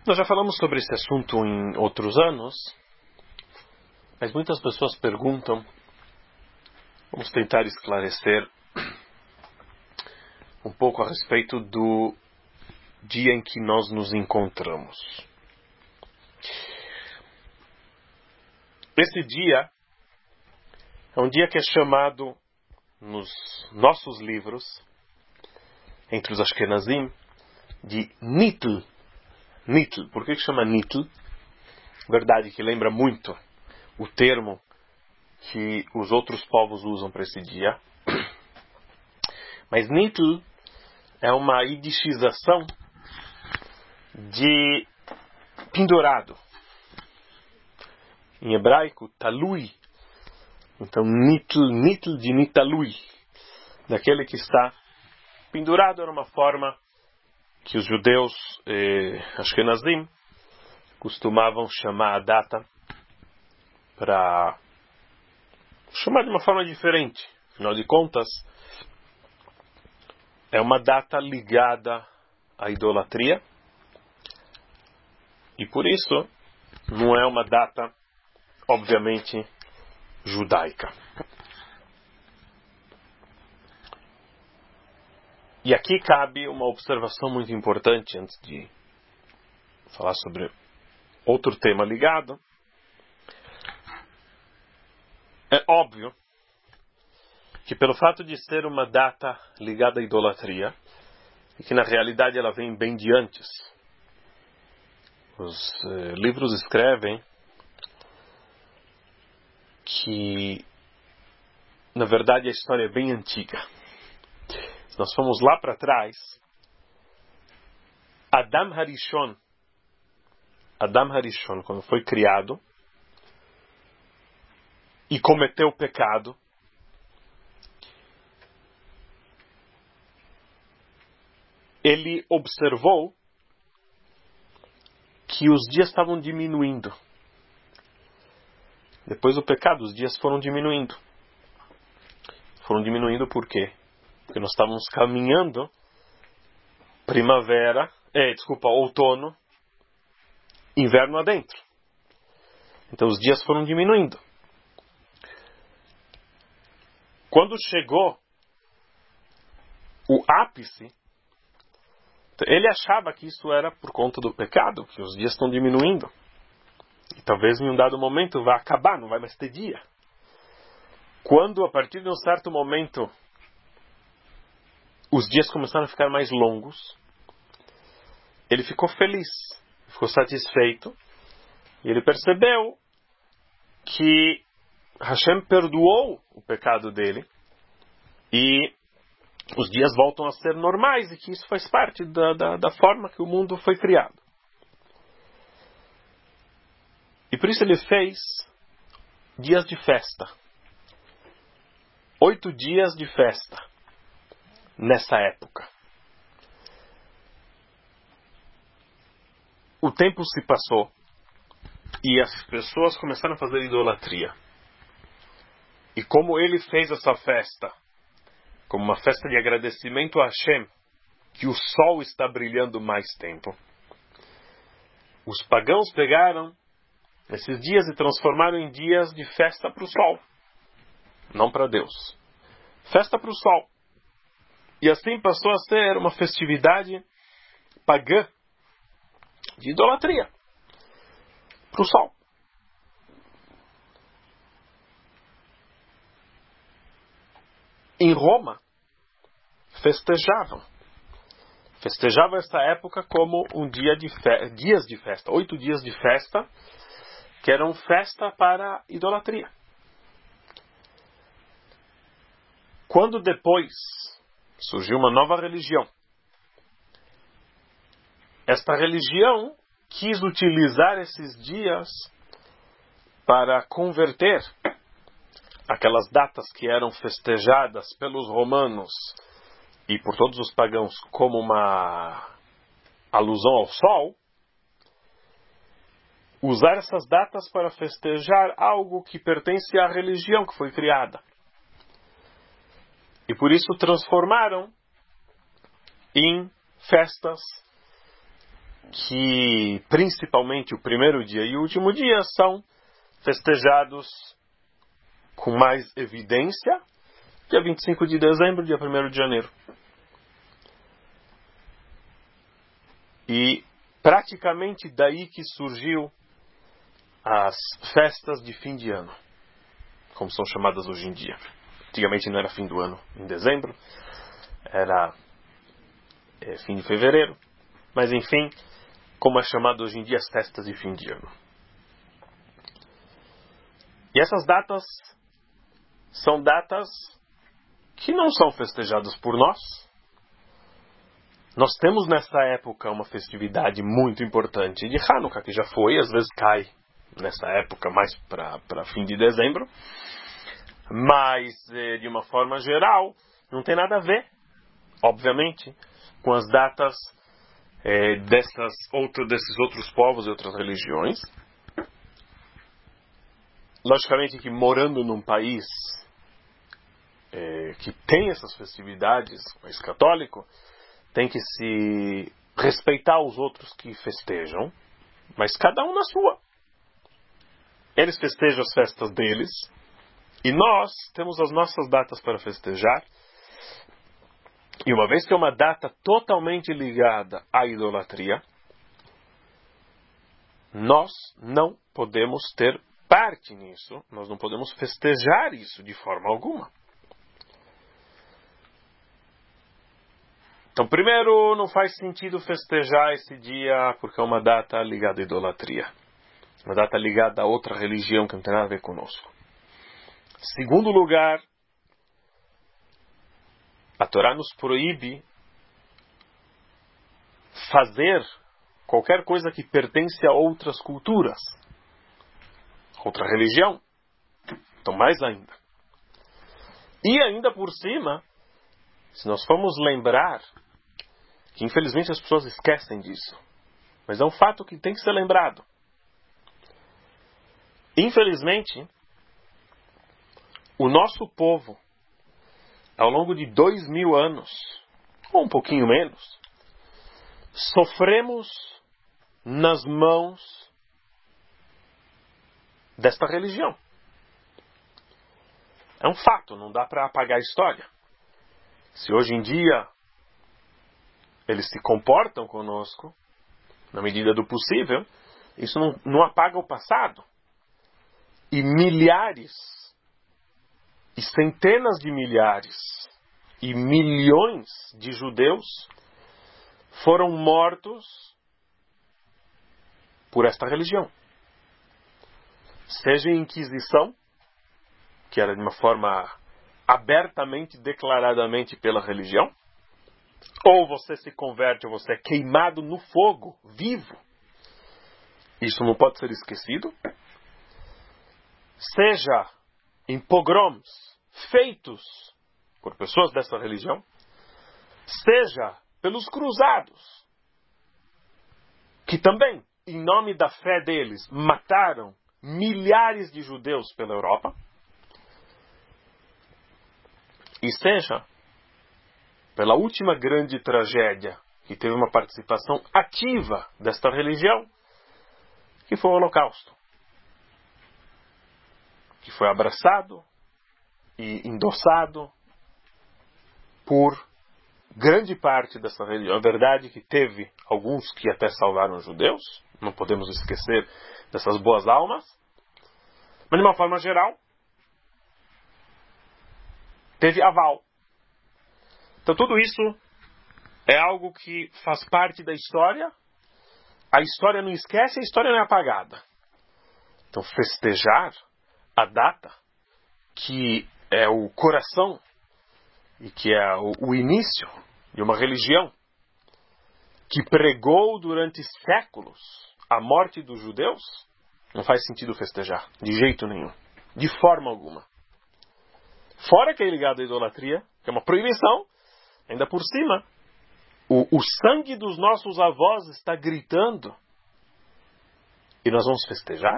Nós já falamos sobre esse assunto em outros anos, mas muitas pessoas perguntam. Vamos tentar esclarecer um pouco a respeito do dia em que nós nos encontramos. Esse dia é um dia que é chamado nos nossos livros, entre os Ashkenazim, de Nitl. Nitl. Por que chama Nitl? Verdade que lembra muito o termo que os outros povos usam para esse dia. Mas Nitl é uma idishização de pendurado. Em hebraico, talui. Então, Nitl de Nitalui. Daquele que está pendurado, era uma forma que os judeus Ashkenazim costumavam chamar a data para chamar de uma forma diferente. Afinal de contas, é uma data ligada à idolatria e por isso não é uma data, obviamente, judaica. E aqui cabe uma observação muito importante antes de falar sobre outro tema ligado. É óbvio que pelo fato de ser uma data ligada à idolatria, e que na realidade ela vem bem de antes, os livros escrevem que na verdade a história é bem antiga. Se nós formos lá para trás, Adam Harishon, quando foi criado e cometeu o pecado, ele observou que os dias estavam diminuindo. Depois do pecado, os dias foram diminuindo. Foram diminuindo por quê? Porque nós estávamos caminhando outono, inverno adentro. Então os dias foram diminuindo. Quando chegou o ápice, ele achava que isso era por conta do pecado, que os dias estão diminuindo. E talvez em um dado momento vai acabar, não vai mais ter dia. Quando, a partir de um certo momento, os dias começaram a ficar mais longos, ele ficou feliz, ficou satisfeito, e ele percebeu que Hashem perdoou o pecado dele, e os dias voltam a ser normais, e que isso faz parte da forma que o mundo foi criado. E por isso ele fez dias de festa. 8 dias de festa nessa época. O tempo se passou e as pessoas começaram a fazer idolatria. E como ele fez essa festa como uma festa de agradecimento a Hashem, que o sol está brilhando mais tempo, os pagãos pegaram esses dias e transformaram em dias de festa para o sol, não para Deus. Festa para o sol. E assim passou a ser uma festividade pagã de idolatria para o sol. Em Roma, festejavam essa época como um dia dias de festa, 8 dias de festa, que eram festa para idolatria. Quando depois surgiu uma nova religião, esta religião quis utilizar esses dias para converter aquelas datas que eram festejadas pelos romanos e por todos os pagãos como uma alusão ao sol, usar essas datas para festejar algo que pertence à religião que foi criada. E por isso transformaram em festas que principalmente o primeiro dia e o último dia são festejados com mais evidência dia 25 de dezembro, dia 1º de janeiro. E praticamente daí que surgiu as festas de fim de ano, como são chamadas hoje em dia. Antigamente não era fim do ano em dezembro, era fim de fevereiro, mas enfim, como é chamado hoje em dia as festas de fim de ano. E essas datas são datas que não são festejadas por nós. Nós temos nessa época uma festividade muito importante de Hanukkah, que já foi, às vezes cai nessa época mais para fim de dezembro, mas de uma forma geral não tem nada a ver, obviamente, com as datas desses outros povos e outras religiões. Logicamente que morando num país que tem essas festividades, o país católico, tem que se respeitar os outros que festejam, mas cada um na sua. Eles festejam as festas deles e nós temos as nossas datas para festejar. E uma vez que é uma data totalmente ligada à idolatria, nós não podemos ter parte nisso, nós não podemos festejar isso de forma alguma. Então, primeiro, não faz sentido festejar esse dia porque é uma data ligada à idolatria. Uma data ligada a outra religião que não tem nada a ver conosco. Segundo lugar, a Torá nos proíbe fazer qualquer coisa que pertence a outras culturas, outra religião. Então, mais ainda. E ainda por cima, se nós formos lembrar, que infelizmente as pessoas esquecem disso, mas é um fato que tem que ser lembrado. Infelizmente, o nosso povo, ao longo de 2000 anos, ou um pouquinho menos, sofremos nas mãos desta religião. É um fato, não dá para apagar a história. Se hoje em dia eles se comportam conosco, na medida do possível, isso não apaga o passado. E milhares, e centenas de milhares, e milhões de judeus foram mortos por esta religião. Seja em Inquisição, que era de uma forma abertamente, declaradamente pela religião, ou você se converte, ou você é queimado no fogo, vivo. Isso não pode ser esquecido. Seja em pogroms feitos por pessoas dessa religião, seja pelos cruzados, que também, em nome da fé deles, mataram milhares de judeus pela Europa, e seja pela última grande tragédia que teve uma participação ativa desta religião, que foi o Holocausto, que foi abraçado e endossado por grande parte dessa religião. É verdade que teve alguns que até salvaram os judeus, não podemos esquecer dessas boas almas, mas de uma forma geral, teve aval. Então tudo isso é algo que faz parte da história. A história não esquece, a história não é apagada. Então festejar a data, que é o coração e que é o início de uma religião que pregou durante séculos a morte dos judeus, não faz sentido festejar, de jeito nenhum, de forma alguma. Fora que é ligado à idolatria, que é uma proibição, ainda por cima, o sangue dos nossos avós está gritando e nós vamos festejar?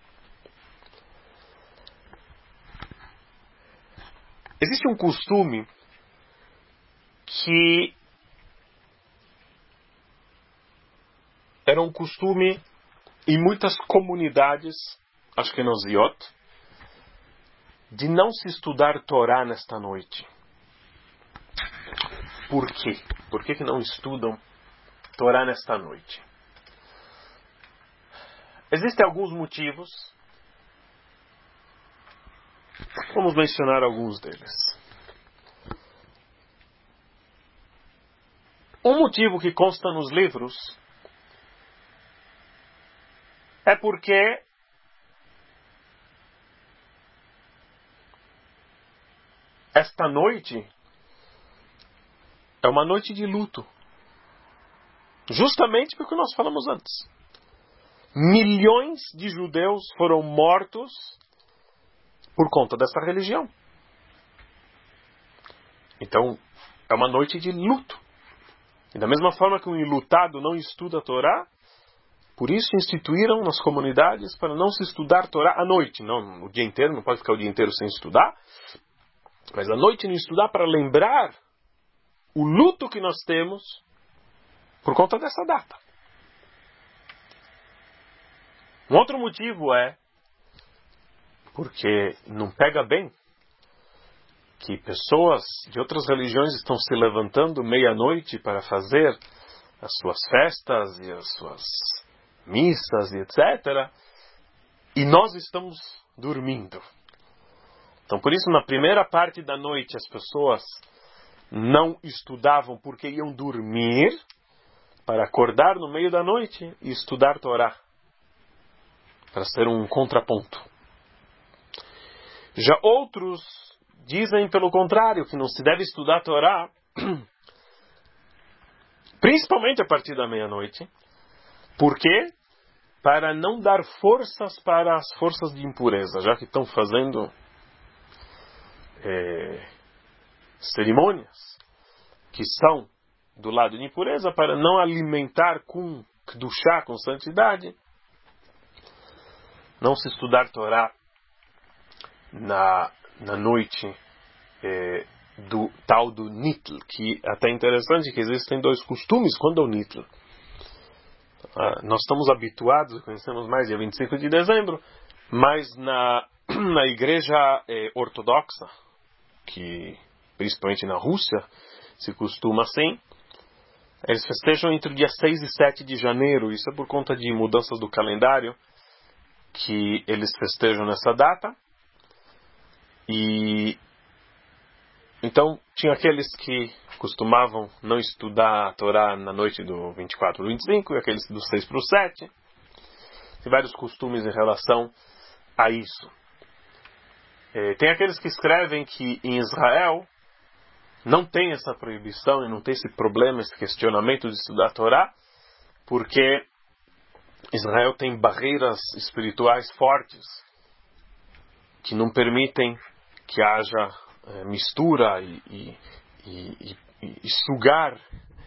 Existe um costume que era um costume em muitas comunidades, Ashkenaziot, de não se estudar Torá nesta noite. Por quê? Por que não estudam Torá nesta noite? Existem alguns motivos. Vamos mencionar alguns deles. Um motivo que consta nos livros é porque esta noite é uma noite de luto. Justamente porque nós falamos antes. Milhões de judeus foram mortos por conta dessa religião. Então, é uma noite de luto. E da mesma forma que um enlutado não estuda a Torá, por isso instituíram nas comunidades para não se estudar a Torá à noite. Não o dia inteiro, não pode ficar o dia inteiro sem estudar. Mas à noite não estudar para lembrar o luto que nós temos por conta dessa data. Um outro motivo é porque não pega bem que pessoas de outras religiões estão se levantando meia-noite para fazer as suas festas e as suas missas e etc. E nós estamos dormindo. Então, por isso, na primeira parte da noite, as pessoas não estudavam porque iam dormir para acordar no meio da noite e estudar Torá, para ser um contraponto. Já outros dizem, pelo contrário, que não se deve estudar Torá, principalmente a partir da meia-noite. Por quê? Para não dar forças para as forças de impureza, já que estão fazendo cerimônias que são do lado de impureza, para não alimentar com kedushá, com santidade. Não se estudar Torá na noite do tal do Nitl, que até é interessante que existem dois costumes quando é o Nitl. Nós estamos habituados, conhecemos mais dia 25 de dezembro, mas na igreja ortodoxa, que principalmente na Rússia se costuma assim, eles festejam entre o dia 6 e 7 de janeiro. Isso é por conta de mudanças do calendário que eles festejam nessa data. E então tinha aqueles que costumavam não estudar a Torá na noite do 24 para o 25 e aqueles do 6 para o 7. Tem vários costumes em relação a isso. Tem aqueles que escrevem que em Israel não tem essa proibição e não tem esse problema, esse questionamento de estudar a Torá, porque Israel tem barreiras espirituais fortes que não permitem que haja mistura e sugar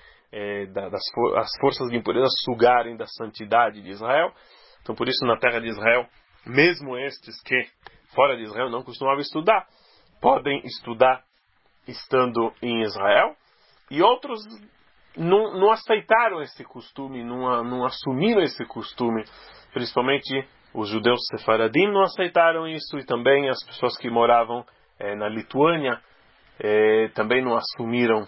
as forças de impureza sugarem da santidade de Israel. Então, por isso, na terra de Israel, mesmo estes que fora de Israel não costumavam estudar, podem estudar estando em Israel, e outros não aceitaram esse costume, não assumiram esse costume, principalmente os judeus sefaradim não aceitaram isso, e também as pessoas que moravam na Lituânia também não assumiram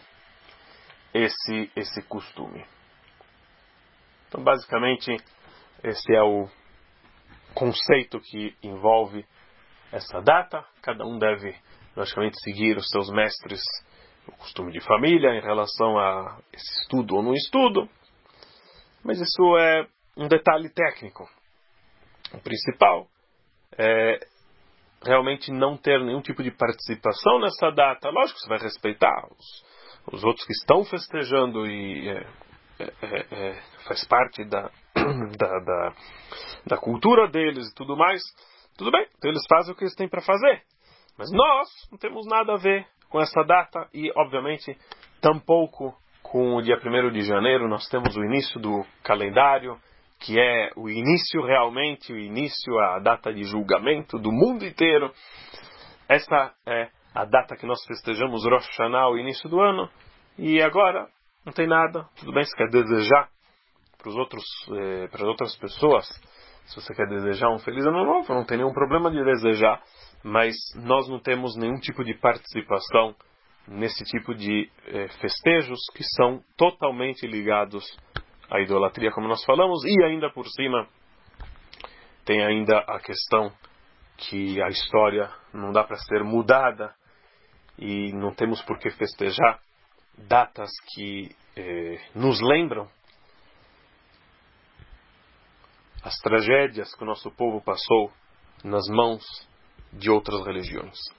esse costume. Então, basicamente, esse é o conceito que envolve essa data. Cada um deve, logicamente, seguir os seus mestres, o costume de família em relação a esse estudo ou não estudo. Mas isso é um detalhe técnico. O principal é realmente não ter nenhum tipo de participação nessa data. Lógico que você vai respeitar os outros que estão festejando e faz parte da cultura deles e tudo mais. Tudo bem, então eles fazem o que eles têm para fazer. Mas nós não temos nada a ver com essa data e, obviamente, tampouco com o dia 1º de janeiro. Nós temos o início do calendário, que é o início realmente, a data de julgamento do mundo inteiro. Essa é a data que nós festejamos Rosh Hashanah, o início do ano. E agora, não tem nada. Tudo bem, se quer desejar para as outras pessoas. Se você quer desejar um feliz ano novo, não tem nenhum problema de desejar, mas nós não temos nenhum tipo de participação nesse tipo de festejos que são totalmente ligados à idolatria, como nós falamos, e ainda por cima tem ainda a questão que a história não dá para ser mudada e não temos por que festejar datas que nos lembram as tragédias que o nosso povo passou nas mãos de outras religiões.